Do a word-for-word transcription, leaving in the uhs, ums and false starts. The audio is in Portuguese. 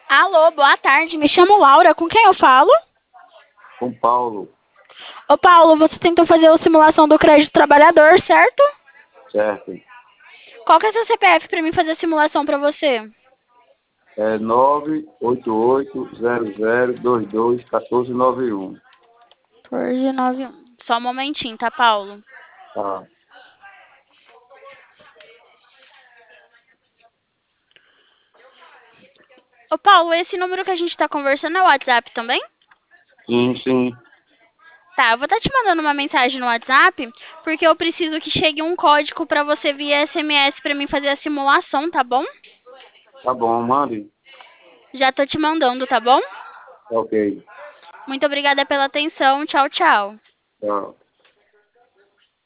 Alô, boa tarde. Me chamo Laura. Com quem eu falo? Com Paulo, Ô, Paulo, você tentou fazer a simulação do crédito trabalhador, certo? certo? Qual que é seu C P F para mim fazer a simulação para você? É nove oito oito zero zero dois dois um quatro nove um. quatorze nove um. Só um momentinho, tá, Paulo? Tá. Ô, Paulo, esse número que a gente tá conversando é o WhatsApp também? Sim, sim. Tá, eu vou estar te mandando uma mensagem no WhatsApp, porque eu preciso que chegue um código para você via S M S para mim fazer a simulação, tá bom? Tá bom, mande. Já tô te mandando, tá bom? Ok. Muito obrigada pela atenção. Tchau, tchau. Tchau.